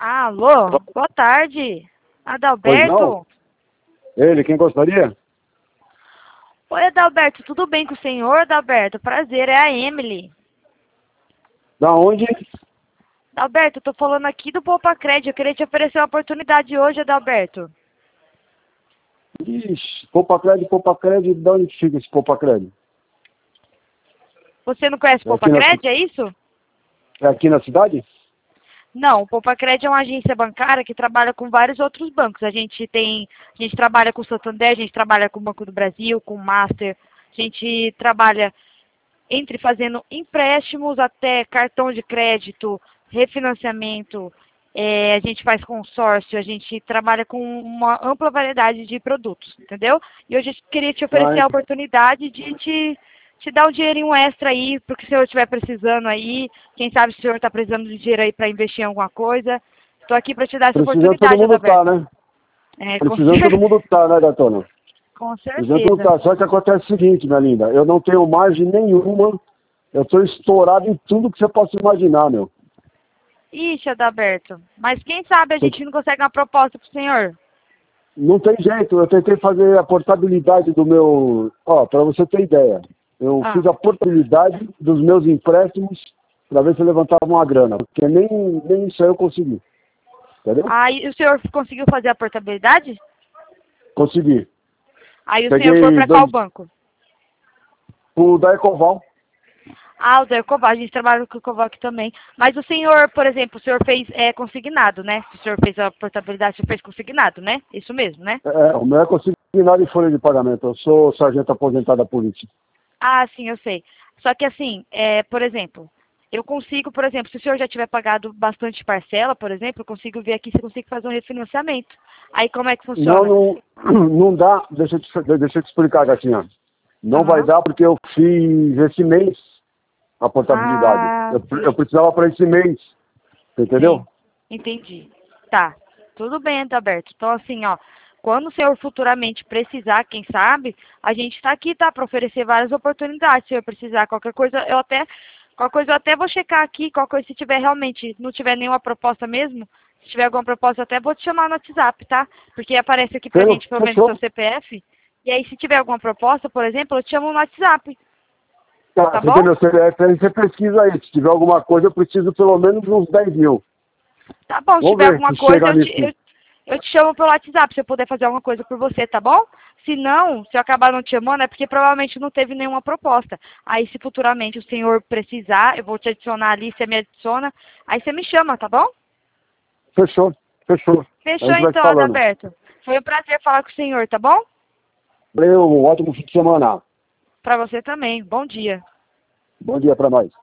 Alô, boa tarde. Pois não? Adalberto? Ele, quem gostaria? Oi, Adalberto, tudo bem com o senhor, Adalberto? Prazer, é a Emily. Da onde? Adalberto, eu tô falando aqui do Poupa Crédito. Eu queria te oferecer uma oportunidade hoje, Adalberto. Ixi, Poupa Crédito, de onde fica esse Poupa Crédito? Você não conhece o É Poupa aqui na, Crédito, é isso? é aqui na cidade? Não, o Poupa Crédito é uma agência bancária que trabalha com vários outros bancos. A gente trabalha com o Santander, a gente trabalha com o Banco do Brasil, com o Master. A gente trabalha entre fazendo empréstimos até cartão de crédito, refinanciamento, a gente faz consórcio, a gente trabalha com uma ampla variedade de produtos, entendeu? E hoje eu queria te oferecer a oportunidade de te dar um dinheirinho extra aí, para o que o senhor estiver precisando aí. Quem sabe se o senhor está precisando de dinheiro aí para investir em alguma coisa. Estou aqui para te dar essa Precisando todo oportunidade, mundo tá, Adalberto. né? Com, Precisando todo mundo tá, né, gatona? com Precisando todo mundo certeza. tá. Só que acontece o seguinte, minha linda, eu não tenho margem nenhuma, eu tô estourado em tudo que você possa imaginar, meu. Ixi, Adalberto, mas quem sabe a gente não consegue uma proposta pro senhor? Não tem jeito, eu tentei fazer a portabilidade do meu... Ó, para você ter ideia, eu Ah. fiz a portabilidade dos meus empréstimos para ver se eu levantava uma grana, porque nem isso aí eu consegui, entendeu? Aí o senhor conseguiu fazer a portabilidade? Consegui. Aí o senhor foi Peguei para qual banco? o da Ecoval. Ah, o da Ecoval, a gente trabalha com o Ecoval aqui também. Mas o senhor, por exemplo, o senhor fez consignado, né? Se o senhor fez a portabilidade, o senhor fez consignado, né? Isso mesmo, né? O meu é consignado em folha de pagamento, eu sou sargento aposentado da polícia. Ah, sim, eu sei. Só que assim, por exemplo, eu consigo, por exemplo, se o senhor já tiver pagado bastante parcela, por exemplo, eu consigo ver aqui se eu consigo fazer um refinanciamento. Aí como é que funciona? Não dá, deixa eu te explicar, gatinha. Não vai Aham. dar porque eu fiz esse mês a portabilidade. Ah, Eu sim. precisava para esse mês, entendeu? Sim, entendi. Tá, tudo bem, Adalberto. Então, assim, ó, quando o senhor futuramente precisar, quem sabe, a gente está aqui, tá, para oferecer várias oportunidades. Se eu precisar qualquer coisa eu até vou checar aqui, qualquer coisa, se tiver realmente, não tiver nenhuma proposta mesmo, se tiver alguma proposta, eu até vou te chamar no WhatsApp, tá? Porque aparece aqui pra gente, pelo menos, Fechou? seu CPF. E aí, se tiver alguma proposta, por exemplo, eu te chamo no WhatsApp, Tá, tá você tem bom? meu CPF aí, você pesquisa aí. Se tiver alguma coisa, eu preciso pelo menos uns 10 mil. Tá bom, se Vamos tiver ver alguma se coisa, chega nisso. eu te chamo pelo WhatsApp, se eu puder fazer alguma coisa por você, tá bom? Se não, se eu acabar não te chamando, é porque provavelmente não teve nenhuma proposta. Aí, se futuramente o senhor precisar, eu vou te adicionar ali, você me adiciona, aí você me chama, tá bom? Fechou, fechou. A Fechou gente vai se então, falando. Adalberto. Foi um prazer falar com o senhor, tá bom? Valeu, um ótimo fim de semana. Pra você também. Bom dia. Bom dia para nós.